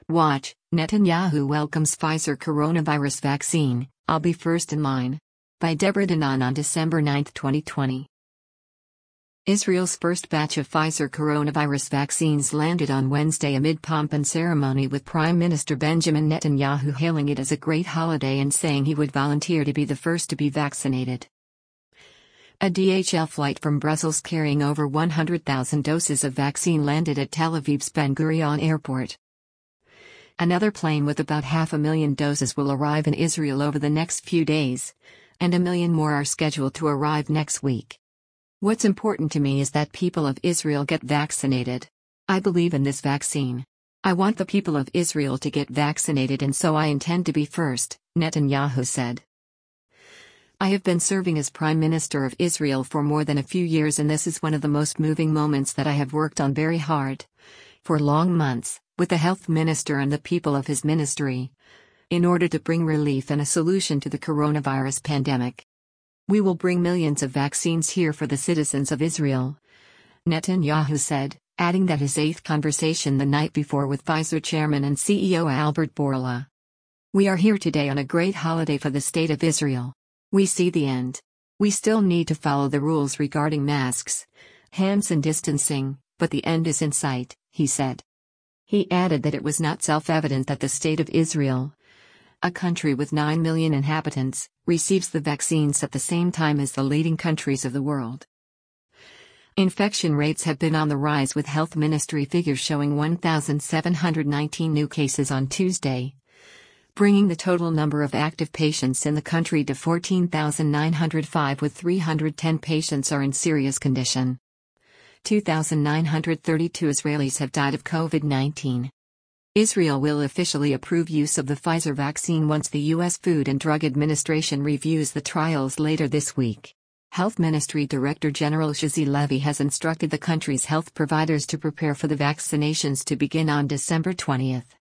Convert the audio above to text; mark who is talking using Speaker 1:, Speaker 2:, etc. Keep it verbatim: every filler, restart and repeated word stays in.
Speaker 1: Watch, Netanyahu welcomes Pfizer coronavirus vaccine, I'll be first in line. By Deborah Danan on December ninth, twenty twenty. Israel's first batch of Pfizer coronavirus vaccines landed on Wednesday amid pomp and ceremony, with Prime Minister Benjamin Netanyahu hailing it as a great holiday and saying he would volunteer to be the first to be vaccinated. A D H L flight from Brussels carrying over one hundred thousand doses of vaccine landed at Tel Aviv's Ben Gurion Airport. Another plane with about half a million doses will arrive in Israel over the next few days, and a million more are scheduled to arrive next week. What's important to me is that people of Israel get vaccinated. I believe in this vaccine. I want the people of Israel to get vaccinated, and so I intend to be first, Netanyahu said. I have been serving as Prime Minister of Israel for more than a few years, and this is one of the most moving moments that I have worked on very hard, for long months, with the health minister and the people of his ministry, in order to bring relief and a solution to the coronavirus pandemic. We will bring millions of vaccines here for the citizens of Israel, Netanyahu said, adding that his eighth conversation the night before with Pfizer chairman and C E O Albert Bourla. We are here today on a great holiday for the state of Israel. We see the end. We still need to follow the rules regarding masks, hands and distancing, but the end is in sight, he said. He added that it was not self-evident that the state of Israel, a country with nine million inhabitants, receives the vaccines at the same time as the leading countries of the world. Infection rates have been on the rise, with health ministry figures showing one thousand seven hundred nineteen new cases on Tuesday, bringing the total number of active patients in the country to fourteen thousand nine hundred five, with three hundred ten patients are in serious condition. two thousand nine hundred thirty-two Israelis have died of COVID nineteen. Israel will officially approve use of the Pfizer vaccine once the U S Food and Drug Administration reviews the trials later this week. Health Ministry Director General Shazi Levy has instructed the country's health providers to prepare for the vaccinations to begin on December twentieth.